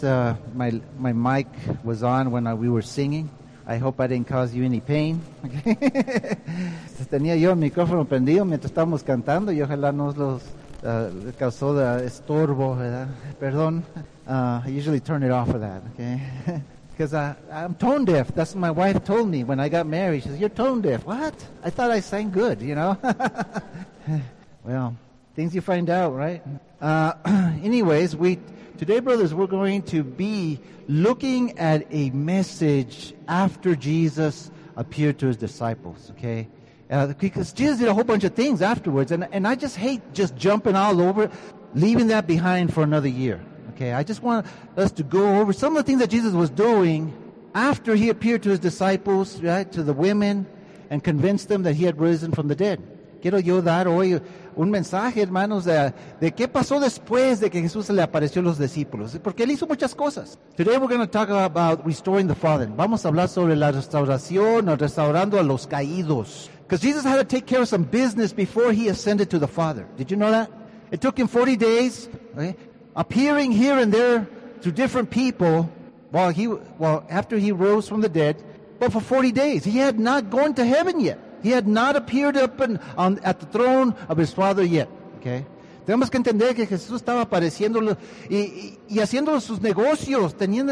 My mic was on when we were singing. I hope I didn't cause you any pain. Okay. Tenía yo el micrófono prendido mientras estábamos cantando y ojalá no los causó de estorbo, ¿verdad? Perdón. I usually turn it off for that, okay? Because I'm tone deaf. That's what my wife told me when I got married. She says, "You're tone deaf." What? I thought I sang good, you know? Well, things you find out, right? Anyways, today, brothers, we're going to be looking at a message after Jesus appeared to his disciples, okay? Because Jesus did a whole bunch of things afterwards, and I just hate just jumping all over, leaving that behind for another year, okay? I just want us to go over some of the things that Jesus was doing after he appeared to his disciples, right, to the women, and convinced them that he had risen from the dead. Quiero yo dar hoy un mensaje, hermanos, de qué pasó después de que Jesús se le apareció a los discípulos. Porque él hizo muchas cosas. Today we're going to talk about restoring the fallen. Vamos a hablar sobre la restauración o restaurando a los caídos. Because Jesus had to take care of some business before he ascended to the Father. Did you know that? It took him 40 days, okay, appearing here and there to different people after he rose from the dead. But for 40 days, he had not gone to heaven yet. He had not appeared up at the throne of his Father yet. Okay? Tenemos que entender que Jesús estaba apareciendo y haciendo sus negocios. Tenía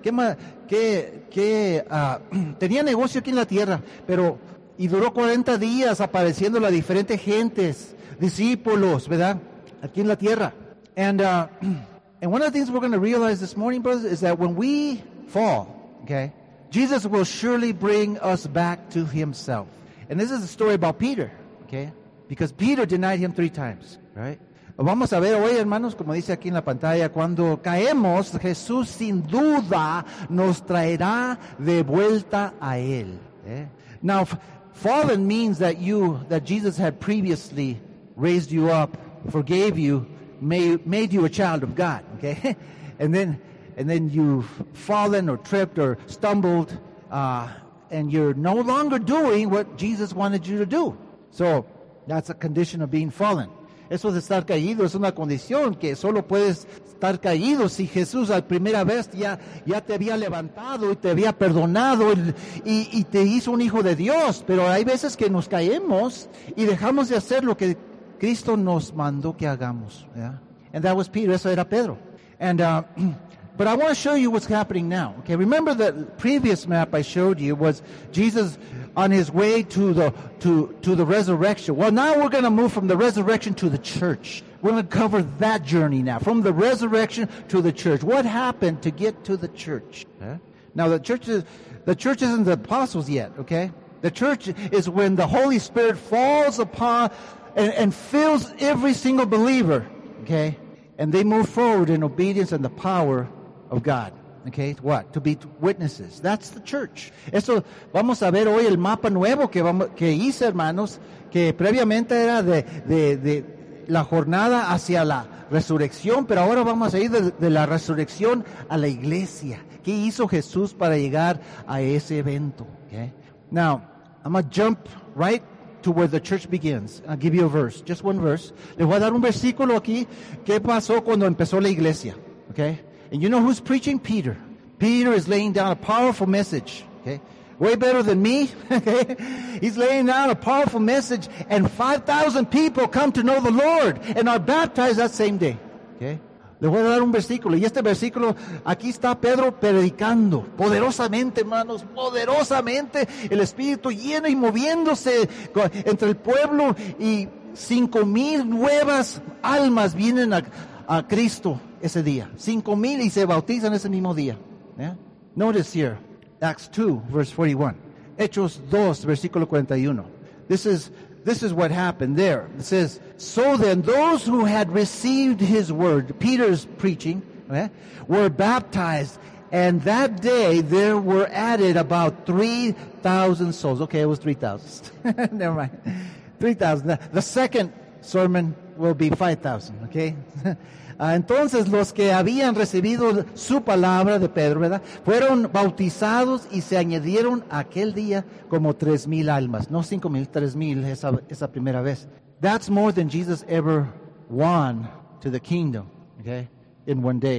negocio aquí en la tierra, y duró 40 días apareciendo a diferentes gentes, discípulos, ¿verdad? Aquí en la tierra. And one of the things we're going to realize this morning, brothers, is that when we fall, okay, Jesus will surely bring us back to himself. And this is a story about Peter, okay? Because Peter denied him 3 times, right? Vamos a ver hoy, hermanos, como dice aquí en la pantalla, cuando caemos, Jesús sin duda nos traerá de vuelta a él. Okay? Now, fallen means that Jesus had previously raised you up, forgave you, made you a child of God, okay? And then you've fallen or tripped or stumbled, and you're no longer doing what Jesus wanted you to do. So, that's a condition of being fallen. Eso de estar caído es una condición que solo puedes estar caído si Jesús a primera vez ya te había levantado y te había perdonado y te hizo un hijo de Dios. Pero hay veces que nos caemos y dejamos de hacer lo que Cristo nos mandó que hagamos. Yeah? And that was Peter. Eso era Pedro. And but I want to show you what's happening now. Okay, remember the previous map I showed you was Jesus on his way to the resurrection. Well, now we're going to move from the resurrection to the church. We're going to cover that journey now, from the resurrection to the church. What happened to get to the church? Okay? Now the church isn't the apostles yet. Okay, the church is when the Holy Spirit falls upon and fills every single believer. Okay, and they move forward in obedience and the power of God. Okay, what? To be witnesses. That's the church. Eso vamos a ver hoy el mapa nuevo que hice, hermanos, que previamente era de la jornada hacia la resurrección, pero ahora vamos a ir de la resurrección a la iglesia. ¿Qué hizo Jesús para llegar a ese evento? Okay. Now, I'm going to jump right to where the church begins. I'll give you a verse, just one verse. Les voy a dar un versículo aquí. ¿Qué pasó cuando empezó la iglesia? Okay. And you know who's preaching? Peter. Peter is laying down a powerful message. Okay. Way better than me. Okay. He's laying down a powerful message, and 5,000 people come to know the Lord and are baptized that same day. Okay. Les voy a dar un versículo, y este versículo, aquí está Pedro predicando, poderosamente, hermanos, poderosamente, el Espíritu lleno y moviéndose entre el pueblo, y 5,000 nuevas almas vienen a Cristo ese día. 5,000 y se bautizan ese mismo día. Yeah? Notice here, Acts 2, verse 41. Hechos 2, versículo 41. This is what happened there. It says, so then those who had received his word, Peter's preaching, were baptized, and that day there were added about 3,000 souls. Okay, it was 3,000. Never mind. 3,000. The second sermon will be 5,000, okay? Entonces los que habían recibido su palabra de Pedro, ¿verdad?, fueron bautizados y se añadieron aquel día como 3,000 almas. No 5,000, 3,000 esa primera vez. That's more than Jesus ever won to the kingdom, okay, in one day.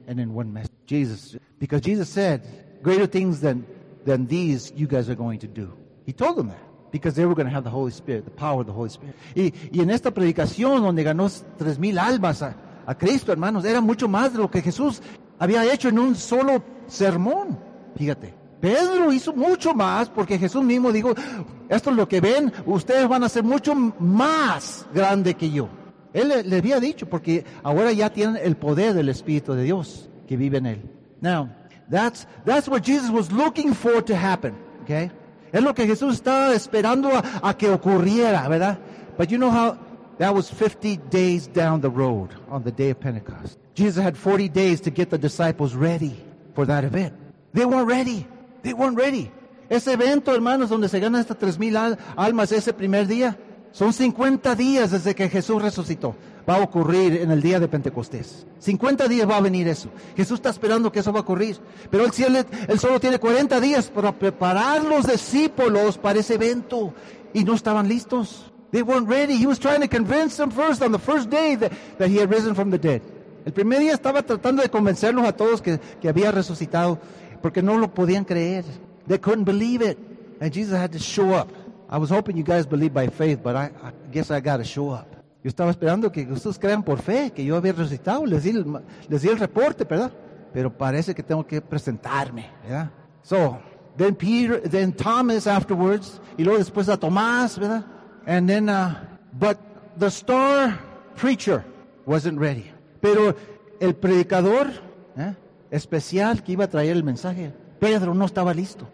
and in one message. Because Jesus said, greater things than these you guys are going to do. He told them that. Because they were going to have the Holy Spirit, the power of the Holy Spirit. Y en esta predicación donde ganó 3,000 almas a Cristo, hermanos, era mucho más de lo que Jesús había hecho en un solo sermón. Fíjate, Pedro hizo mucho más porque Jesús mismo dijo, esto es lo que ven, ustedes van a ser mucho más grande que yo. Él le había dicho porque ahora ya tienen el poder del Espíritu de Dios que vive en él. Now, that's what Jesus was looking for to happen, okay? Es lo que Jesús estaba esperando a que ocurriera, ¿verdad? But you know how that was 50 days down the road on the day of Pentecost. Jesus had 40 days to get the disciples ready for that event. They weren't ready. They weren't ready. Ese evento, hermanos, donde se ganan estas 3,000 almas ese primer día, son 50 días desde que Jesús resucitó. Va a ocurrir en el día de Pentecostés. 50 días va a venir eso. Jesús está esperando que eso va a ocurrir. Pero él solo tiene 40 días para preparar los discípulos para ese evento. Y no estaban listos. They weren't ready. He was trying to convince them first on the first day that he had risen from the dead. El primer día estaba tratando de convencerlos a todos que había resucitado. Porque no lo podían creer. They couldn't believe it. And Jesus had to show up. I was hoping you guys believe by faith, but I guess I got to show up. Yo estaba esperando que ustedes crean por fe, que yo había resucitado. Les di el reporte, ¿verdad? Pero parece que tengo que presentarme, ¿verdad? So, then Thomas afterwards, y luego después a Tomás, ¿verdad? And then, but the star preacher wasn't ready. Pero el predicador, especial que iba a traer el mensaje, Pedro no estaba listo.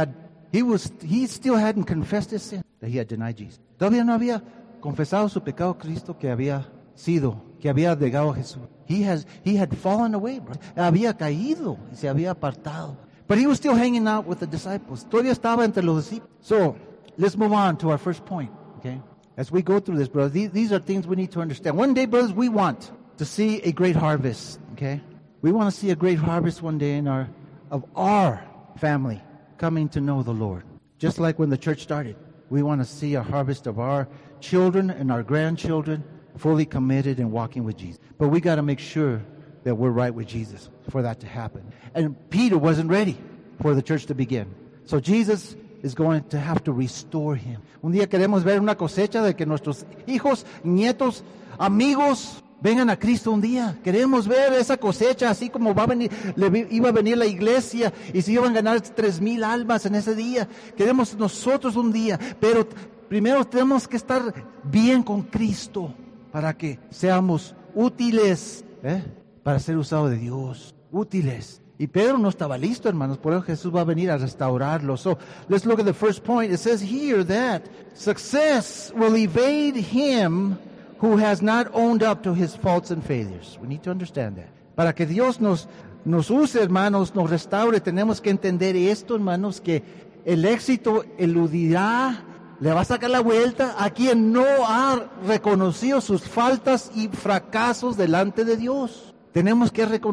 He still hadn't confessed his sin, that he had denied Jesus. Todavía no había confesado su pecado Cristo que había negado a Jesús. He had fallen away, bro. Había caído, se había apartado. But he was still hanging out with the disciples. Todavía estaba entre los discípulos. So, let's move on to our first point, okay? As we go through this, brothers, these are things we need to understand. One day, brothers, we want to see a great harvest, okay? We want to see a great harvest one day of our family coming to know the Lord. Just like when the church started. We want to see a harvest of our children and our grandchildren fully committed and walking with Jesus. But we got to make sure that we're right with Jesus for that to happen. And Peter wasn't ready for the church to begin. So Jesus is going to have to restore him. Un día queremos ver una cosecha de que nuestros hijos, nietos, amigos vengan a Cristo un día. Queremos ver esa cosecha, así como iba a venir la iglesia y se iban a ganar 3,000 almas en ese día. Queremos nosotros un día, pero primero tenemos que estar bien con Cristo para que seamos útiles, para ser usados de Dios, útiles. Y Pedro no estaba listo, hermanos, por eso Jesús va a venir a restaurarlo. So, let's look at the first point. It says here that success will evade him who has not owned up to his faults and failures. We need to understand that. Para que Dios nos use, hermanos, nos restaure, tenemos que entender esto, hermanos, que el éxito eludirá, le va a sacar la vuelta a quien no ha reconocido sus faltas y fracasos delante de Dios. Tenemos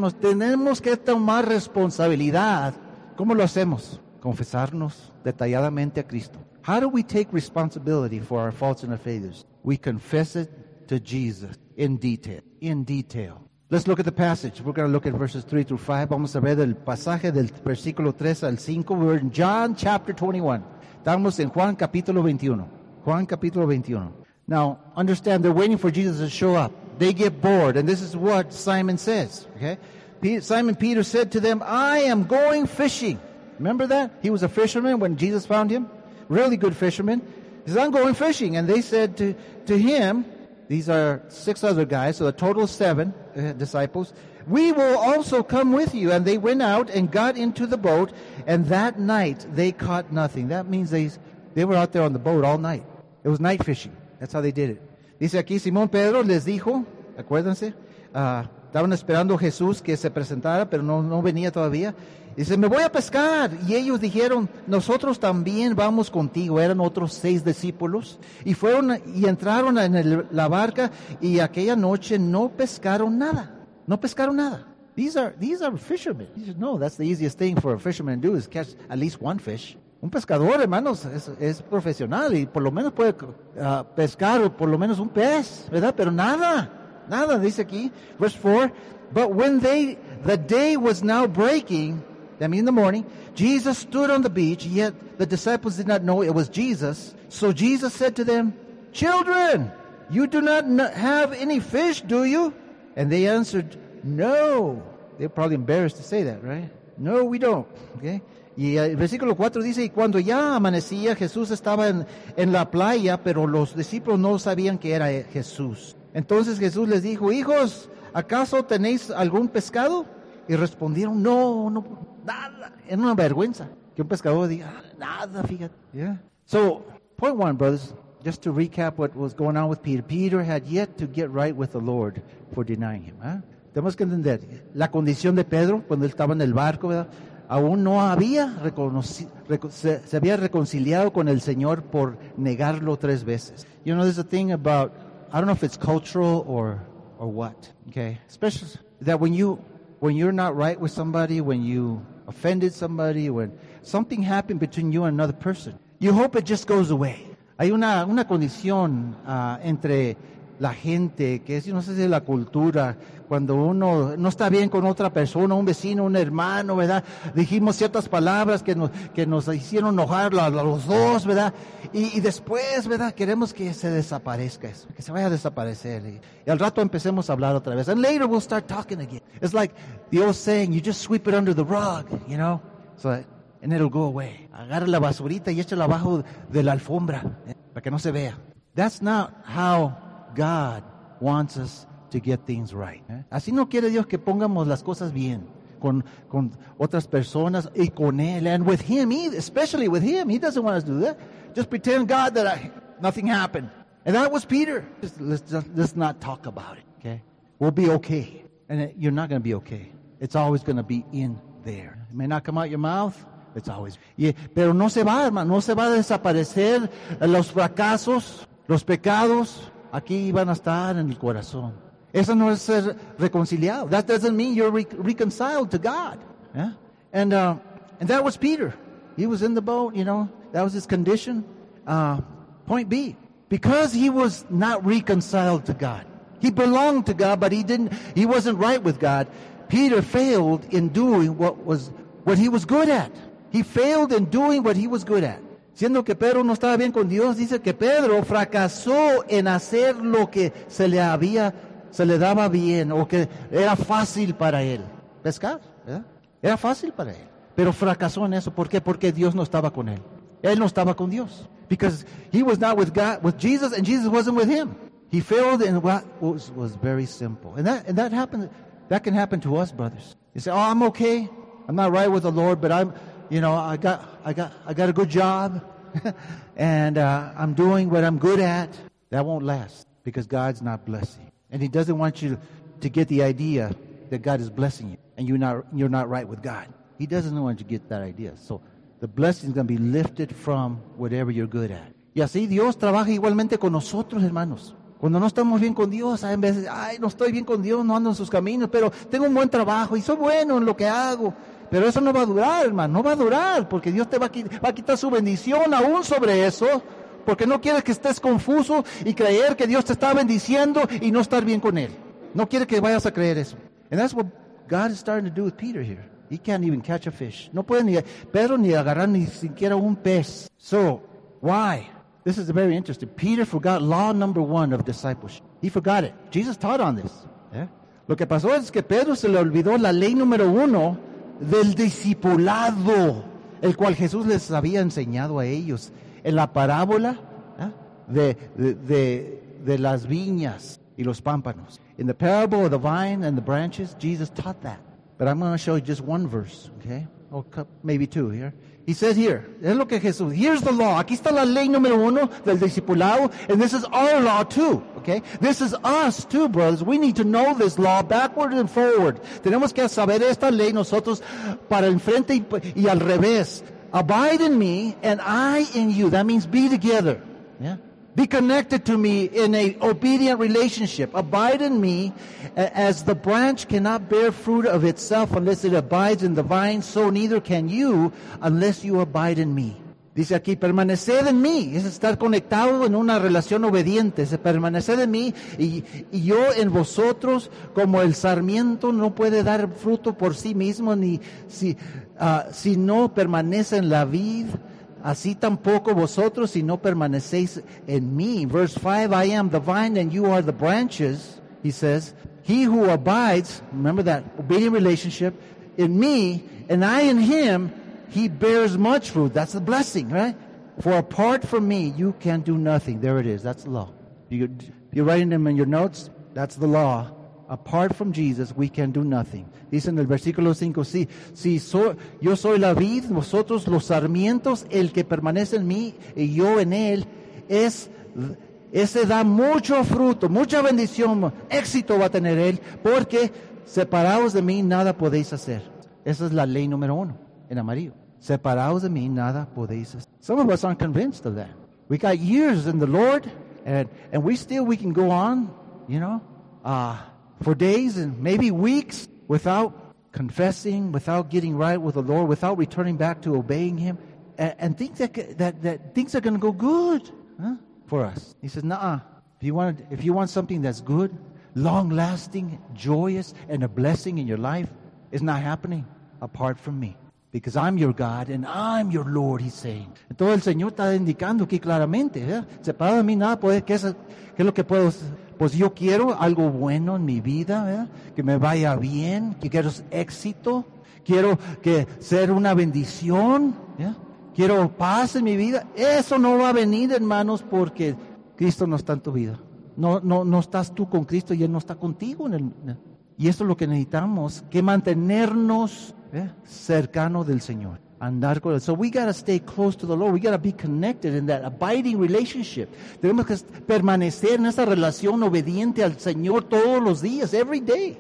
que tomar responsabilidad. ¿Cómo lo hacemos? Confesarnos detalladamente a Cristo. How do we take responsibility for our faults and our failures? We confess it to Jesus in detail. In detail. Let's look at the passage. We're going to look at verses 3 through 5. Vamos a ver el pasaje del versículo 3 al 5. We're in John chapter 21. Estamos en Juan capítulo 21. Juan capítulo 21. Now, understand, they're waiting for Jesus to show up. They get bored, and this is what Simon says, okay? Simon Peter said to them, I am going fishing. Remember that? He was a fisherman when Jesus found him. Really good fisherman. He says, I'm going fishing. And they said to him, these are 6 other guys, so a total of 7 disciples, we will also come with you. And they went out and got into the boat, and that night they caught nothing. That means they were out there on the boat all night. It was night fishing. That's how they did it. Dice aquí, Simón Pedro les dijo, acuérdense, estaban esperando a Jesús que se presentara, pero no venía todavía. Dice, me voy a pescar. Y ellos dijeron, nosotros también vamos contigo. Eran otros 6 discípulos. Y fueron y entraron en la barca, y aquella noche no pescaron nada. No pescaron nada. These are fishermen. He said, no, that's the easiest thing for a fisherman to do is catch at least one fish. Un pescador, hermanos, es profesional y por lo menos puede pescar por lo menos un pez, ¿verdad? Pero nada, dice aquí, verse 4, But when the day was now breaking, that means in the morning, Jesus stood on the beach, yet the disciples did not know it was Jesus. So Jesus said to them, "Children, you do not have any fish, do you?" And they answered, "No." They're probably embarrassed to say that, right? "No, we don't." Okay. Y el versículo 4 dice, y cuando ya amanecía, Jesús estaba en la playa, pero los discípulos no sabían que era Jesús. Entonces Jesús les dijo, "Hijos, ¿acaso tenéis algún pescado?" Y respondieron, no, nada. Era una vergüenza que un pescador diga, nada, fíjate. Yeah. So, point one, brothers, just to recap what was going on with Peter. Peter had yet to get right with the Lord for denying him. ¿Eh? Tenemos que entender la condición de Pedro cuando él estaba en el barco, ¿verdad? Aún no había se había reconciliado con el Señor por negarlo 3 veces. You know, there's a thing about, I don't know if it's cultural or what, okay? Especially that when you're not right with somebody, when you offended somebody, when something happened between you and another person, you hope it just goes away. Hay una condición entre la gente, que es, no sé si es la cultura, cuando uno no está bien con otra persona, un vecino, un hermano, ¿verdad? Dijimos ciertas palabras que nos hicieron enojar a los dos, ¿verdad? Y después, ¿verdad? Queremos que se desaparezca eso, que se vaya a desaparecer. Y al rato empecemos a hablar otra vez. And later we'll start talking again. It's like the old saying, you just sweep it under the rug, you know? And it'll go away. Agarra la basurita y échala abajo de la alfombra, para que no se vea. That's not how God wants us to get things right. Así no quiere Dios que pongamos las cosas bien con otras personas y con Él. And with Him, especially with Him, He doesn't want us to do that. Just pretend, God, that nothing happened. And that was Peter. Let's not talk about it, okay? We'll be okay. And you're not going to be okay. It's always going to be in there. It may not come out your mouth. It's always. Pero no se va, hermano. No se va a desaparecer los fracasos, los pecados. Aquí van a estar en el corazón. Eso no es ser reconciliado. That doesn't mean you're reconciled to God. Yeah? And that was Peter. He was in the boat, you know. That was his condition. Point B. Because he was not reconciled to God. He belonged to God, but he wasn't right with God. Peter failed in doing what he was good at. He failed in doing what he was good at. Siendo que Pedro no estaba bien con Dios, dice que Pedro fracasó en hacer lo que se le daba bien o que era fácil para él. Pescar, ¿verdad? Era fácil para él. Pero fracasó en eso. ¿Por qué? Porque Dios no estaba con él. Él no estaba con Dios. Because he was not with God, with Jesus, and Jesus wasn't with him. He failed in what was very simple. And that happened. That can happen to us, brothers. You say, "Oh, I'm okay. I'm not right with the Lord, but I got a good job, and I'm doing what I'm good at." That won't last because God's not blessing, and He doesn't want you to get the idea that God is blessing you, and you're not right with God. He doesn't want you to get that idea. So the blessing is going to be lifted from whatever you're good at. Y así Dios trabaja igualmente con nosotros, hermanos. Cuando no estamos bien con Dios, en vez de, no estoy bien con Dios, no ando en sus caminos, pero tengo un buen trabajo y soy bueno en lo que hago. Pero eso no va a durar, hermano, no va a durar, porque Dios te va a quitar su bendición aún sobre eso, porque no quiere que estés confuso y creer que Dios te está bendiciendo y no estar bien con Él. No quiere que vayas a creer eso. And that's what God is starting to do with Peter here. He can't even catch a fish. No puede Pedro ni agarrar ni siquiera un pez. So, why? This is very interesting. Peter forgot law number 1 of discipleship. He forgot it. Jesus taught on this. Yeah? Lo que pasó es que Pedro se le olvidó la ley número 1 del discipulado, el cual Jesús les había enseñado a ellos en la parábola de las viñas y los pámpanos. In the parable of the vine and the branches, Jesus taught that. But I'm going to show you just one verse, okay? Or maybe 2 here. He said here, es lo que Jesús, here's the law. Aquí está la ley número 1 del discipulado, and this is our law too, okay? This is us too, brothers. We need to know this law backward and forward. Tenemos que saber esta ley nosotros para el frente y al revés. Abide in me and I in you. That means be together, yeah? Be connected to me in a obedient relationship. Abide in me as the branch cannot bear fruit of itself unless it abides in the vine, so neither can you unless you abide in me. Dice aquí, permaneced en mí, es estar conectado en una relación obediente, es permanecer en mí y yo en vosotros, como el sarmiento no puede dar fruto por sí mismo, ni si no permanece en la vid, así tampoco vosotros si no permanecéis en mí. Verse 5, I am the vine and you are the branches, he says, he who abides, remember that obedient relationship, in me and I in him, he bears much fruit. That's the blessing, right? For apart from me, you can do nothing. There it is. That's the law. You're writing them in your notes. That's the law. Apart from Jesus, we can do nothing. Dice en el versículo 5, yo soy la vid, vosotros los sarmientos, el que permanece en mí y yo en él, ese da mucho fruto, mucha bendición, éxito va a tener él, porque separados de mí nada podéis hacer. Esa es la ley número 1. En amarillo. Separados de mí, nada podéis hacer. Some of us aren't convinced of that. We got years in the Lord, and we can go on, for days and maybe weeks without confessing, without getting right with the Lord, without returning back to obeying Him, and think that things are going to go good for us. He says, nuh-uh. If you want something that's good, long-lasting, joyous, and a blessing in your life, it's not happening apart from me. Because I'm your God and I'm your Lord, he's saying. Entonces el Señor está indicando aquí claramente, separado de mí nada puede, ¿qué es lo que puedo? Pues yo quiero algo bueno en mi vida, ¿verdad? Que me vaya bien, que quiero éxito, quiero que ser una bendición, ¿verdad? Quiero paz en mi vida. Eso no va a venir, hermanos, porque Cristo no está en tu vida. No estás tú con Cristo y Él no está contigo. Y eso es lo que necesitamos, que mantenernos cercano del Señor, andar con Él. So we got to stay close to the Lord. We got to be connected in that abiding relationship. Tenemos que permanecer en esa relación obediente al Señor todos los días, every day.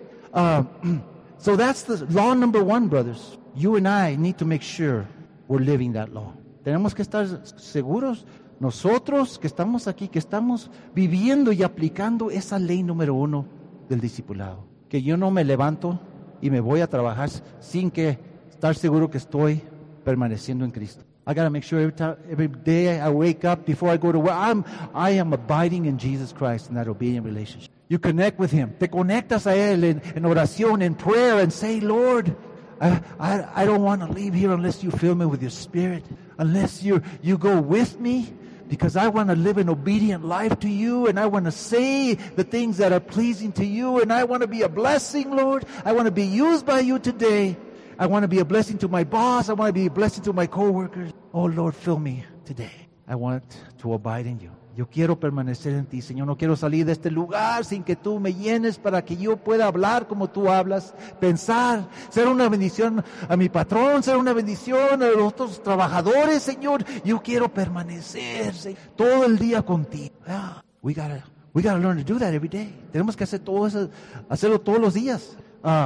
So that's the law number 1, brothers. You and I need to make sure we're living that law. Tenemos que estar seguros, nosotros que estamos aquí, que estamos viviendo y aplicando esa ley número 1 del discipulado. Que yo no me levanto y me voy a trabajar sin que estar seguro que estoy permaneciendo en Cristo. I got to make sure every day I wake up before I go to work, I am abiding in Jesus Christ in that obedient relationship. You connect with Him. Te conectas a Él en oración, in prayer, and say, Lord, I don't want to leave here unless you fill me with your Spirit, unless you go with me. Because I want to live an obedient life to you, and I want to say the things that are pleasing to you, and I want to be a blessing, Lord. I want to be used by you today. I want to be a blessing to my boss. I want to be a blessing to my coworkers. Oh, Lord, fill me today. I want to abide in you. Yo quiero permanecer en ti, Señor. No quiero salir de este lugar sin que tú me llenes para que yo pueda hablar como tú hablas, pensar, ser una bendición a mi patrón, ser una bendición a los otros trabajadores, Señor. Yo quiero permanecer todo el día contigo. We gotta learn to do that every day. Tenemos que hacer todo eso, hacerlo todos los días.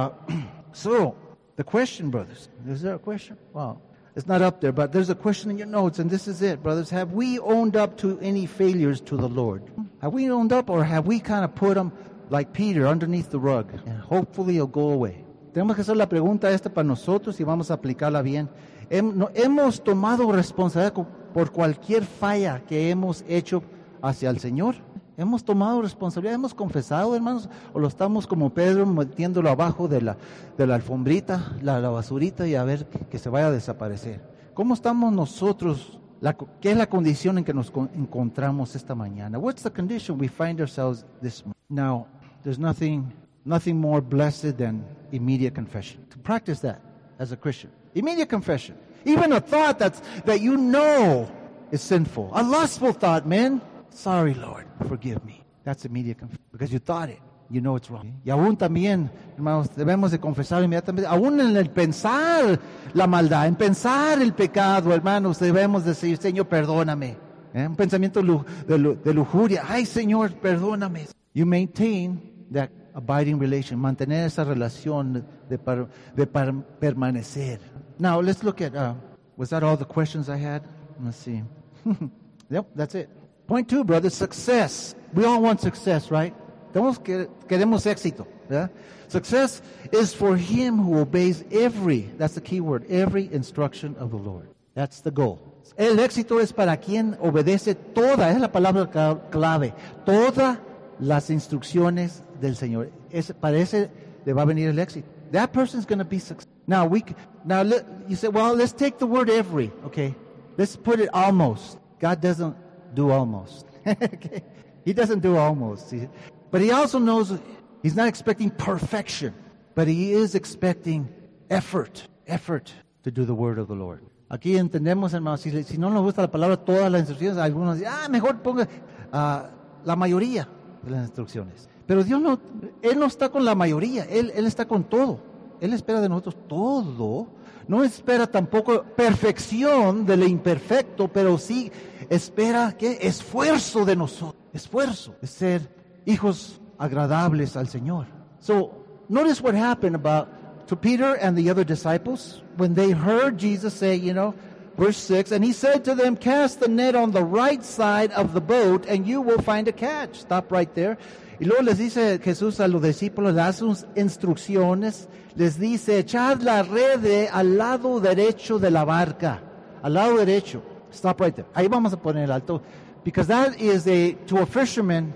So, the question, brothers, is there a question? Wow. It's not up there, but there's a question in your notes, and this is it, brothers. Have we owned up to any failures to the Lord? Have we owned up, or have we kind of put them, like Peter, underneath the rug? And hopefully it'll go away. Tenemos que hacer la pregunta esta para nosotros y vamos a aplicarla bien. ¿Hemos tomado responsabilidad por cualquier falla que hemos hecho hacia el Señor? ¿Hemos tomado responsabilidad? ¿Hemos confesado, hermanos? ¿O lo estamos como Pedro metiéndolo abajo de la alfombrita, la basurita y a ver que se vaya a desaparecer? ¿Cómo estamos nosotros? ¿Qué es la condición en que nos encontramos esta mañana? What's the condition we find ourselves this morning? Now, there's nothing more blessed than immediate confession. To practice that as a Christian. Immediate confession. Even a thought that you know is sinful. A lustful thought, man. Sorry, Lord, forgive me. That's immediate confession. Because you thought it. You know it's wrong. Y aún también, hermanos, debemos de confesar inmediatamente. Aún en el pensar la maldad, en pensar el pecado, hermanos, debemos decir, Señor, perdóname. Un pensamiento de lujuria. Ay, Señor, perdóname. You maintain that abiding relation. Mantener esa relación de permanecer. Now, let's look at, was that all the questions I had? Let's see. Yep, that's it. Point 2, brothers, success. We all want success, right? Queremos éxito. Yeah? Success is for him who obeys that's the key word, every instruction of the Lord. That's the goal. El éxito es para quien obedece toda, es la palabra clave, todas las instrucciones del Señor. Para ese le va a venir el éxito. That person's going to be successful. You say, well, let's take the word every, okay? Let's put it almost. God doesn't do almost. Okay? He doesn't do almost. But he also knows he's not expecting perfection, but he is expecting effort to do the word of the Lord. Aquí entendemos, hermanos, si no nos gusta la palabra todas las instrucciones, algunos dicen, mejor ponga la mayoría de las instrucciones. Pero Dios Él no está con la mayoría, Él está con todo. Él espera de nosotros todo. No espera tampoco perfección de lo imperfecto, pero sí espera ¿qué? Esfuerzo de nosotros. Esfuerzo de ser hijos agradables al Señor. So, notice what happened to Peter and the other disciples when they heard Jesus say, verse 6, and he said to them, cast the net on the right side of the boat and you will find a catch. Stop right there. Y luego les dice Jesús a los discípulos, le da sus instrucciones, les dice, echad la red al lado derecho de la barca. Al lado derecho. Stop right there. Ahí vamos a poner el alto. Because that is to a fisherman,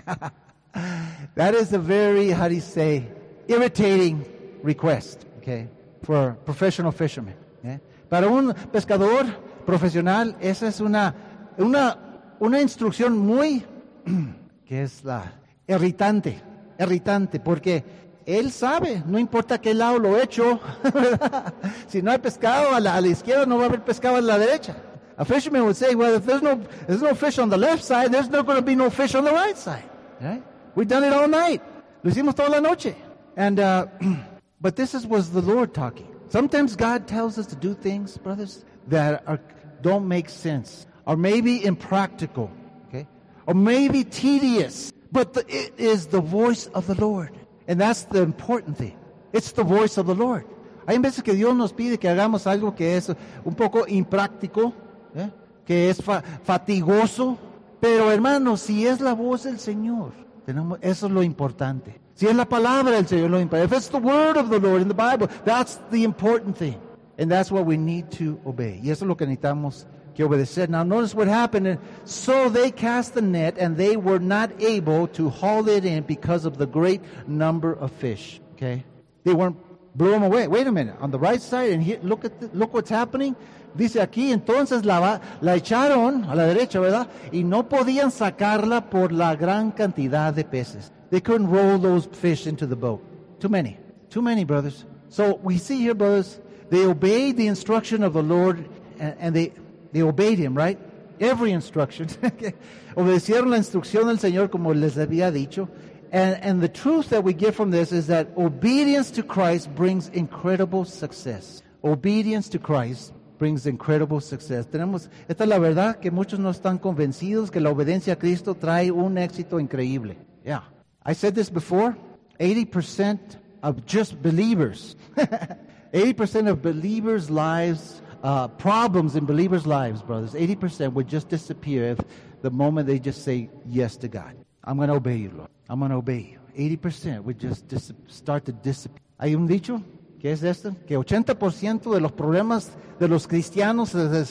that is a very, irritating request, okay, for a professional fisherman. Okay? Para un pescador profesional, esa es una instrucción muy, que es la irritante, porque él sabe, no importa qué lado lo echo, si no hay pescado a la izquierda, no va a haber pescado a la derecha. A fisherman would say, well, if there's no fish on the left side, there's not going to be no fish on the right side. Right? We've done it all night. Lo hicimos toda la noche. And, but this was the Lord talking. Sometimes God tells us to do things, brothers, that don't make sense, or maybe impractical, okay, or maybe tedious. But it is the voice of the Lord. And that's the important thing. It's the voice of the Lord. Hay veces que Dios nos pide que hagamos algo que es un poco impráctico, que es fatigoso. Pero hermanos, si es la voz del Señor, eso es lo importante. Si es la palabra del Señor, lo importante. If it's the word of the Lord in the Bible, that's the important thing. And that's what we need to obey. Y eso es lo que necesitamos que obedecer. Now notice what happened. So they cast the net and they were not able to haul it in because of the great number of fish. Okay? They weren't, blew them away. Wait a minute. On the right side, and here, look what's happening. Dice aquí, entonces la echaron a la derecha, ¿verdad? Y no podían sacarla por la gran cantidad de peces. They couldn't roll those fish into the boat. Too many, brothers. So we see here, brothers, they obeyed the instruction of the Lord, and they obeyed him, right? Every instruction. Obedecieron la instrucción del Señor como les había dicho. And the truth that we get from this is that obedience to Christ brings incredible success. Obedience to Christ brings incredible success. Esta es la verdad, que muchos no están convencidos que la obediencia a Cristo trae un éxito increíble. Yeah. I said this before, 80% of just believers, 80% of believers' lives, problems in believers' lives, brothers, 80% would just disappear if the moment they just say yes to God. I'm going to obey you, Lord. I'm going to obey you. 80% would just start to disappear. Hay un dicho, ¿qué es esto? Que 80% de los problemas de los cristianos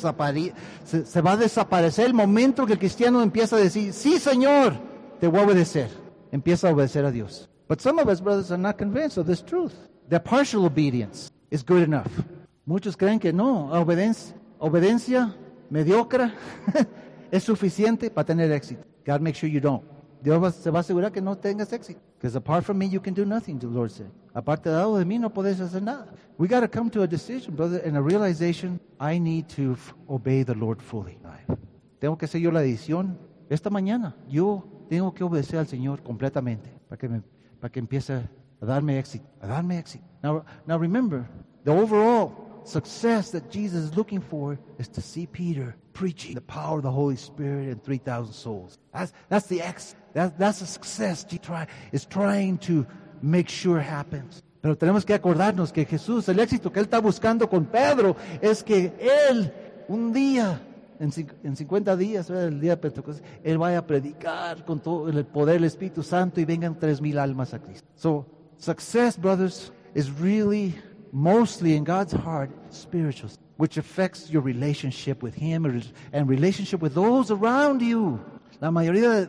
se va a desaparecer el momento que el cristiano empieza a decir, sí, Señor, te voy a obedecer. Empieza a obedecer a Dios. But some of us, brothers, are not convinced of this truth. That partial obedience is good enough. Muchos creen que no, obediencia mediocre es suficiente para tener éxito. God makes sure you don't. Dios se va a asegurar que no tengas éxito. Because apart from me, you can do nothing, the Lord said. Aparte de mí, no puedes hacer nada. We got to come to a decision, brother, and a realization, I need to obey the Lord fully. Tengo que hacer yo la decisión esta mañana. Yo tengo que obedecer al Señor completamente para que empiece a darme éxito. Now remember, the overall success that Jesus is looking for is to see Peter preaching the power of the Holy Spirit and 3,000 souls. That's the success he is trying to make sure happens. Pero tenemos que acordarnos que Jesús, el éxito que él está buscando con Pedro, es que él un día, en 50 días, el día de Pentecostés, él vaya a predicar con todo el poder del Espíritu Santo y vengan 3,000 almas a Cristo. So, success, brothers, is really mostly in God's heart, spiritual, which affects your relationship with Him and relationship with those around you. La mayoría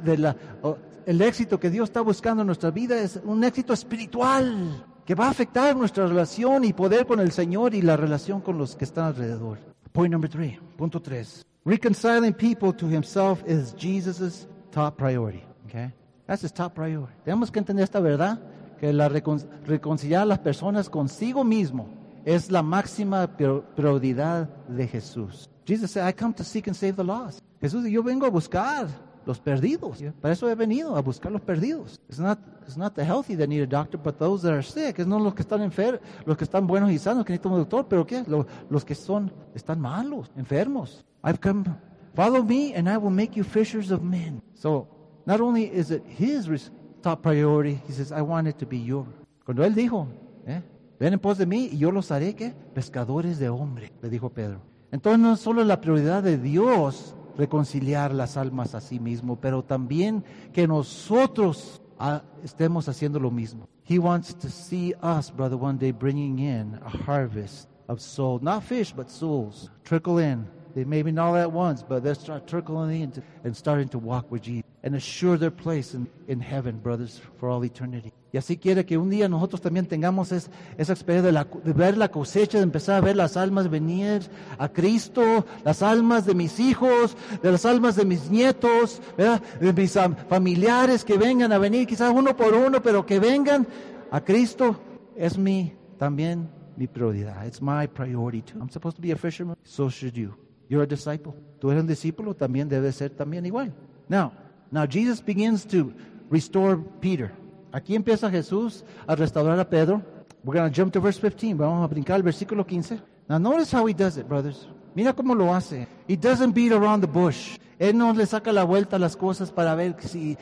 el éxito que Dios está buscando en nuestra vida es un éxito espiritual que va a afectar nuestra relación y poder con el Señor y la relación con los que están alrededor. Point number 3, punto 3. Reconciling people to Himself is Jesus' top priority. Okay? That's His top priority. Tenemos que entender esta verdad, que reconciliar a las personas consigo mismo es la máxima prioridad de Jesús. Jesus said, I come to seek and save the lost. Jesús dijo, yo vengo a buscar los perdidos. Para eso he venido, a buscar los perdidos. It's not the healthy that need a doctor, but those that are sick. Es no los que están enfermos, los que están buenos y sanos que necesitan un doctor, pero ¿qué? Los que están malos, enfermos. I've come, follow me and I will make you fishers of men. So, not only is it His top priority, He says, I want it to be yours. Cuando Él dijo, ven en pos de mí y yo los haré, ¿qué? Pescadores de hombres, le dijo Pedro. Entonces no es solo la prioridad de Dios reconciliar las almas a sí mismo, pero también que nosotros estemos haciendo lo mismo. He wants to see us, brother, one day bringing in a harvest of souls, not fish, but souls, trickle in. They maybe not all at once, but they'll start trickling in and starting to walk with Jesus and assure their place in heaven, brothers, for all eternity. Y así quiere que un día nosotros también tengamos esa experiencia de ver la cosecha, de empezar a ver las almas venir a Cristo, las almas de mis hijos, de las almas de mis nietos, ¿verdad? De mis familiares que vengan a venir, quizás uno por uno, pero que vengan a Cristo. Es también mi prioridad. It's my priority too. I'm supposed to be a fisherman, so should you. You're a disciple. Tú eres un discípulo, también debes ser también igual. Now Jesus begins to restore Peter. Aquí empieza Jesús a restaurar a Pedro. We're going to jump to verse 15. Vamos a brincar al versículo 15. Now notice how He does it, brothers. Mira cómo lo hace. He doesn't beat around the bush. Él no le saca la vuelta a las cosas para ver si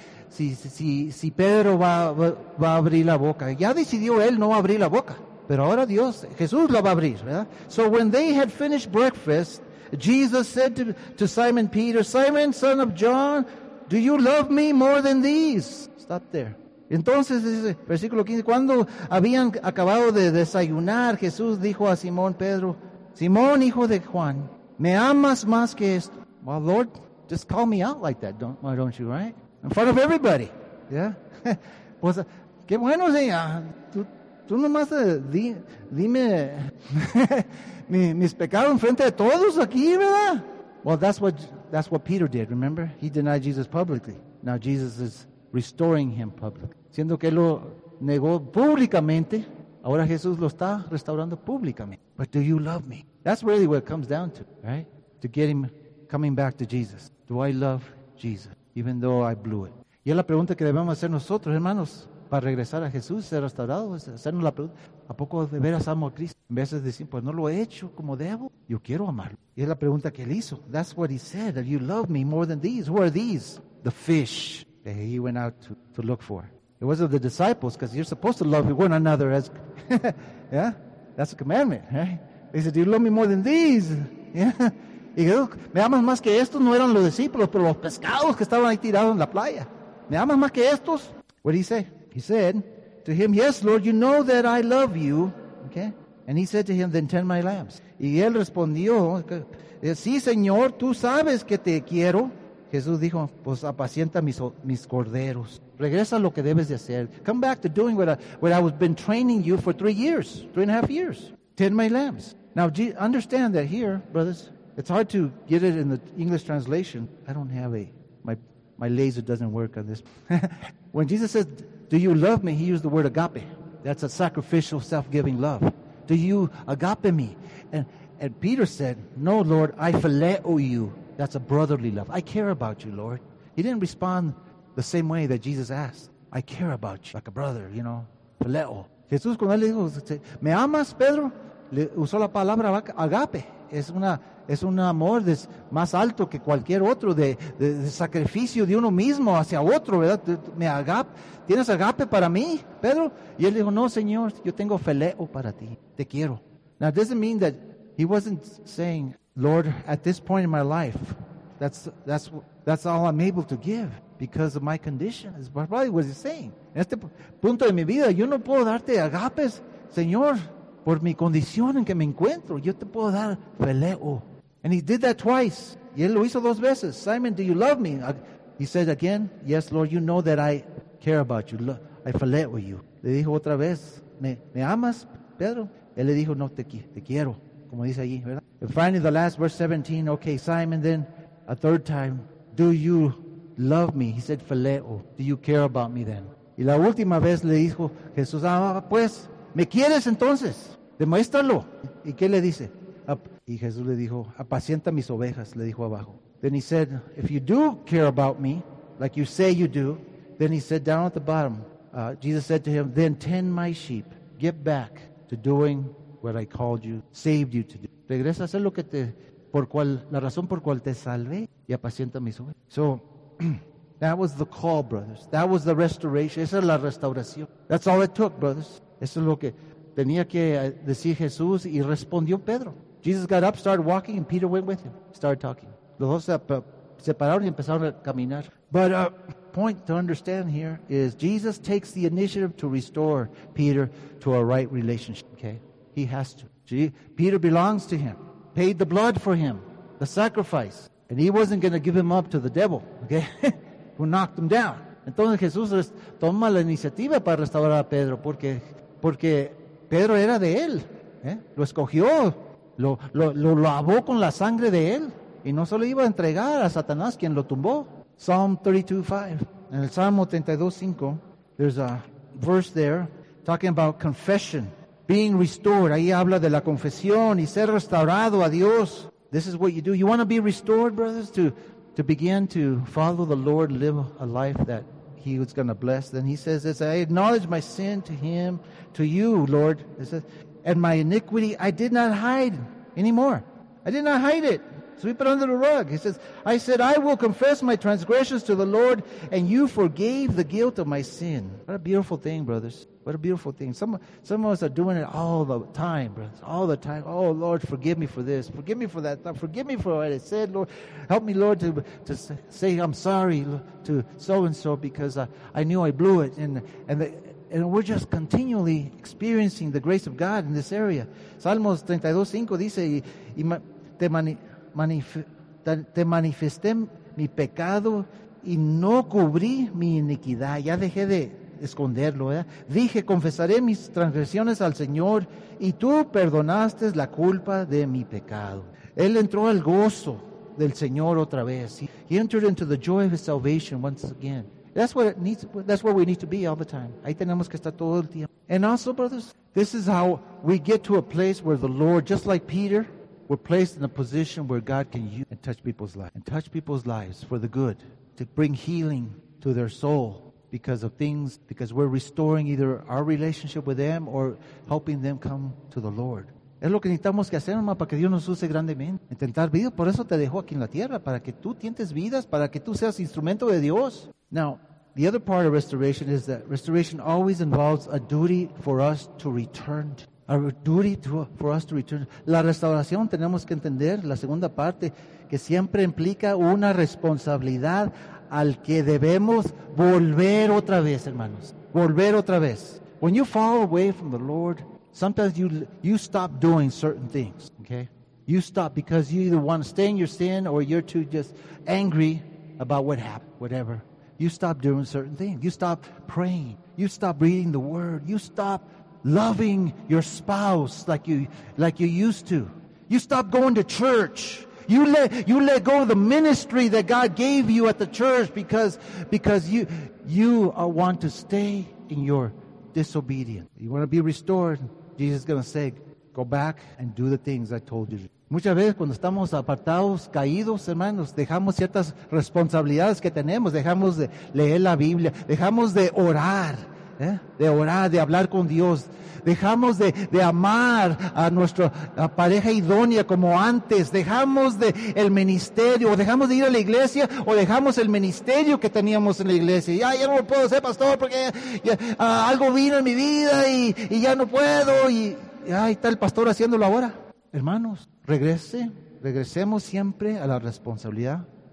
Pedro va a abrir la boca. Ya decidió él no abrir la boca. Pero ahora Jesús la va a abrir, ¿verdad? So when they had finished breakfast, Jesus said to Simon Peter, Simon, son of John, do you love me more than these? Stop there. Entonces, dice, versículo 15, cuando habían acabado de desayunar, Jesús dijo a Simón Pedro, Simón, hijo de Juan, ¿me amas más que esto? Well, Lord, just call me out like that, why don't you, right? In front of everybody, yeah? Pues, qué bueno, señor. Tú nomás dime mis pecados en frente de todos aquí, ¿verdad? Well, that's what Peter did, remember? He denied Jesus publicly. Now Jesus is restoring him publicly. Siendo que él lo negó públicamente, ahora Jesús lo está restaurando públicamente. But do you love me? That's really what it comes down to, right? To get him coming back to Jesus. Do I love Jesus, even though I blew it? Y es la pregunta que debemos hacer nosotros, hermanos, para regresar a Jesús, ser restaurados, hacernos la pregunta, ¿a poco de veras amo a Cristo? En vez de decir, pues no lo he hecho como debo, yo quiero amarlo. Y es la pregunta que él hizo. That's what he said, that you love me more than these. Who are these? The fish that he went out to look for. It wasn't the disciples, because you're supposed to love one another as, yeah, that's a commandment, right? He said, do you love me more than these? Yeah. Y dijo, me amas más que estos, no eran los discípulos, pero los pescados que estaban ahí tirados en la playa. ¿Me amas más que estos? What did he say? He said to him, yes, Lord, you know that I love you. Okay? And he said to him, then tend my lambs. Y él respondió, sí, Señor, tú sabes que te quiero. Jesús dijo, pues apacienta mis corderos. Regresa a lo que debes de hacer. Come back to doing what I was been training you for 3.5 years. Tend my lambs. Now, understand that here, brothers, it's hard to get it in the English translation. I don't have my laser doesn't work on this. When Jesus says, do you love me? He used the word agape. That's a sacrificial, self-giving love. Do you agape me? And Peter said, no, Lord, I phileo you. That's a brotherly love. I care about you, Lord. He didn't respond the same way that Jesus asked. I care about you, like a brother, phileo. Jesús, cuando él le dijo, ¿me amas, Pedro? Le usó la palabra agape. Es un amor más alto que cualquier otro, de sacrificio de uno mismo hacia otro, ¿verdad? ¿Tienes agape para mí, Pedro? Y él dijo, no, Señor, yo tengo phileo para ti, te quiero. Now, it doesn't mean that he wasn't saying, Lord, at this point in my life, that's all I'm able to give because of my condition. That's probably what he's saying. En este punto de mi vida, yo no puedo darte agapes, Señor, por mi condición en que me encuentro, yo te puedo dar phileo. And he did that twice. Y él lo hizo 2 veces. Simon, do you love me? He said again, yes, Lord, you know that I care about you. I phileo you. Le dijo otra vez, ¿me amas, Pedro? Él le dijo, no, te quiero, como dice allí, ¿verdad? And finally, the last verse 17, okay, Simon, then a 3rd time, do you love me? He said, phileo. Do you care about me then? Y la última vez le dijo Jesús, pues, ¿me quieres entonces? Demuéstralo. ¿Y qué le dice? Y Jesús le dijo, apacienta mis ovejas, le dijo abajo. Then he said, if you do care about me, like you say you do, then he said down at the bottom, Jesus said to him, then tend my sheep, get back to doing what I called you, saved you to do. Regresa a hacer lo que la razón por cual te salvé y apacienta mis ovejas. So, that was the call, brothers. That was the restoration. Esa es la restauración. That's all it took, brothers. Eso es lo que tenía que decir Jesús y respondió Pedro. Jesus got up, started walking, and Peter went with him, started talking. Los dos se separaron y empezaron a caminar. But point to understand here is Jesus takes the initiative to restore Peter to a right relationship. Okay, he has to. Peter belongs to him, paid the blood for him, the sacrifice, and he wasn't going to give him up to the devil. Okay, who knocked him down. Entonces Jesús toma la iniciativa para restaurar a Pedro porque Pedro era de él. Lo escogió, lo lavó con la sangre de él. Y no se lo iba a entregar a Satanás, quien lo tumbó. Psalm 32:5. En el Salmo 32:5, there's a verse there talking about confession, being restored. Ahí habla de la confesión y ser restaurado a Dios. This is what you do. You want to be restored, brothers, to begin to follow the Lord, live a life that He was going to bless. Then He says this, I acknowledge my sin to Him, to you, Lord. It says, and my iniquity I did not hide anymore. I did not hide it. Sweep it under the rug. He says, I said, I will confess my transgressions to the Lord, and you forgave the guilt of my sin. What a beautiful thing, brothers. What a beautiful thing. Some of us are doing it all the time, brothers. All the time. Oh, Lord, forgive me for this. Forgive me for that. Forgive me for what I said, Lord. Help me, Lord, to say I'm sorry to so-and-so because I knew I blew it. And we're just continually experiencing the grace of God in this area. Salmos 32:5 dice, te manifesté mi pecado y no cubrí mi iniquidad. Ya dejé de esconderlo. Dije, confesaré mis transgresiones al Señor y tú perdonaste la culpa de mi pecado. Él entró al gozo del Señor otra vez. He entered into the joy of His salvation once again. That's where we need to be all the time. Ahí tenemos que estar todo el tiempo. And also, brothers, this is how we get to a place where the Lord, just like Peter, we're placed in a position where God can use and touch people's lives for the good, to bring healing to their soul because we're restoring either our relationship with them or helping them come to the Lord. Es lo que necesitamos que hacer, hermano, para que Dios nos use grandemente. Intentar vidas, por eso te dejó aquí en la tierra, para que tú tientes vidas, para que tú seas instrumento de Dios. Now, the other part of restoration is that restoration always involves a duty for us to return to. For us to return. La restauración tenemos que entender, la segunda parte, que siempre implica una responsabilidad al que debemos volver otra vez, hermanos. Volver otra vez. When you fall away from the Lord, sometimes you stop doing certain things, okay? You stop because you either want to stay in your sin or you're too just angry about what happened, whatever. You stop doing certain things. You stop praying. You stop reading the Word. You stop loving your spouse like you used to. You stop going to church. You let go of the ministry that God gave you at the church because you want to stay in your disobedience. You want to be restored. Jesus is going to say, go back and do the things I told you to do. Muchas veces cuando estamos apartados, caídos, hermanos, dejamos ciertas responsabilidades que tenemos, dejamos de leer la Biblia, dejamos de orar, de hablar con Dios. Dejamos de amar a nuestra pareja idónea como antes. Dejamos el ministerio, o dejamos de ir a la iglesia, o dejamos el ministerio que teníamos en la iglesia. Ya no lo puedo hacer, pastor, porque algo vino en mi vida y ya no puedo. Y ahí está el pastor haciéndolo ahora. Hermanos, regresemos siempre a la responsabilidad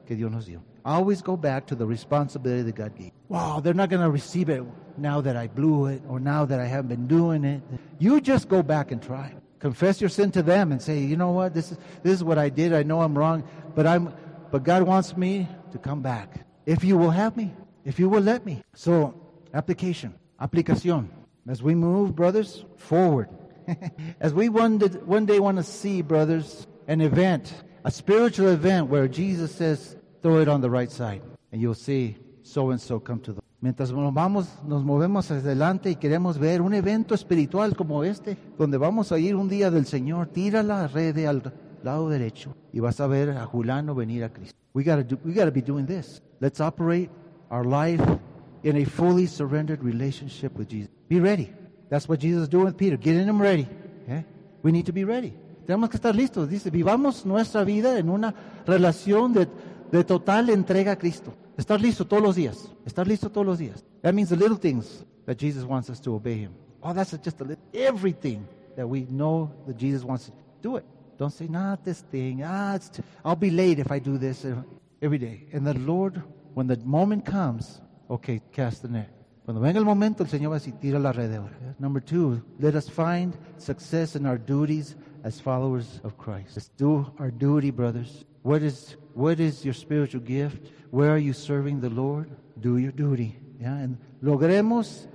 que Dios nos dio. Always go back to the responsibility that God gave. Wow, they're not going to receive it now that I blew it or now that I haven't been doing it. You just go back and try. Confess your sin to them and say, you know what, this is what I did. I know I'm wrong, but God wants me to come back. If you will have me, if you will let me. So, aplicación. As we move, brothers, forward. As we one day want to see, brothers, an event, a spiritual event where Jesus says, throw it on the right side. And you'll see so-and-so come to the... Mientras nos movemos hacia adelante y queremos ver un evento espiritual como este, donde vamos a ir un día del Señor, tira la red al lado derecho y vas a ver a Julano venir a Cristo. We gotta be doing this. Let's operate our life in a fully surrendered relationship with Jesus. Be ready. That's what Jesus is doing with Peter. Getting him ready. Okay? We need to be ready. Tenemos que estar listos. Dice, vivamos nuestra vida en una relación de total entrega a Cristo. Estar listo todos los días. Estar listo todos los días. That means the little things that Jesus wants us to obey him. Oh, that's just everything that we know that Jesus wants to do it. Don't say, not this thing. I'll be late if I do this every day. And the Lord, when the moment comes, okay, cast the net. Cuando venga el momento, el Señor va a decir, tira la red ahora. Number 2, let us find success in our duties as followers of Christ. Let's do our duty, brothers. What is your spiritual gift? Where are you serving the Lord? Do your duty. Yeah? And logremos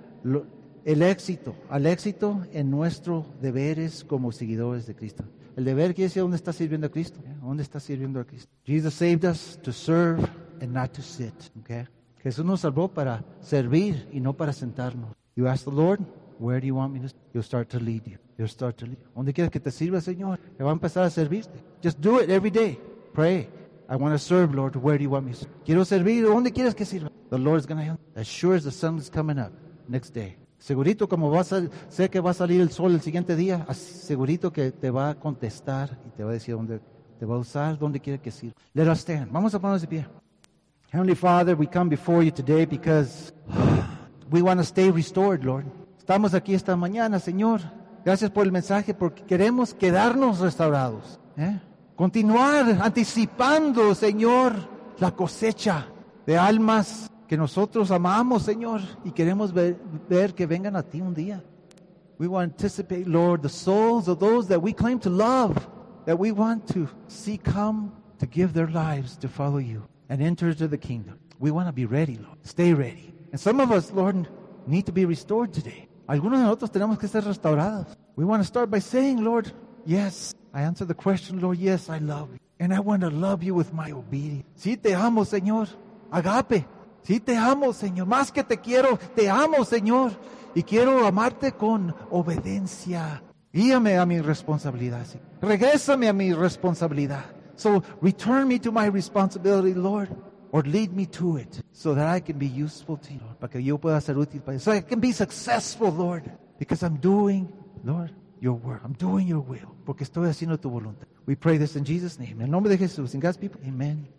al éxito en nuestros deberes como seguidores de Cristo. El deber quiere decir dónde está sirviendo a Cristo. Yeah? ¿Dónde está sirviendo a Cristo? Jesus saved us to serve and not to sit. Okay? Jesús nos salvó para servir y no para sentarnos. You ask the Lord, where do you want me to? He'll start to lead you. He'll start to lead. ¿Dónde quieres que te sirva, Señor? Te va a empezar a servirte. Just do it every day. Pray. I want to serve, Lord. Where do you want me to serve? Quiero servir. ¿Dónde quieres que sirva? The Lord is going to help. As sure as the sun is coming up next day. Segurito como sé que va a salir el sol el siguiente día, segurito que te va a contestar y te va a decir dónde te va a usar, dónde quiere que sirva. Let us stand. Vamos a ponernos de pie. Heavenly Father, we come before you today because we want to stay restored, Lord. Estamos aquí esta mañana, Señor. Gracias por el mensaje, porque queremos quedarnos restaurados. Continuar anticipando, Señor, la cosecha de almas que nosotros amamos, Señor, y queremos ver que vengan a ti un día. We want to anticipate, Lord, the souls of those that we claim to love, that we want to see come to give their lives to follow you and enter into the kingdom. We want to be ready, Lord. Stay ready. And some of us, Lord, need to be restored today. Algunos de nosotros tenemos que ser restaurados. We want to start by saying, Lord, yes, I answer the question, Lord, yes, I love you. And I want to love you with my obedience. Sí te amo, Señor. Agape. Sí te amo, Señor. Más que te quiero, te amo, Señor. Y quiero amarte con obediencia. Guíame a mi responsabilidad, Señor. Regrésame a mi responsabilidad. So return me to my responsibility, Lord, or lead me to it so that I can be useful to you, Lord, para que yo pueda ser útil para you. So I can be successful, Lord, because I'm doing, Lord, your work. I'm doing your will, porque estoy haciendo tu voluntad. We pray this in Jesus' name. En el nombre de Jesús, in God's people, amen.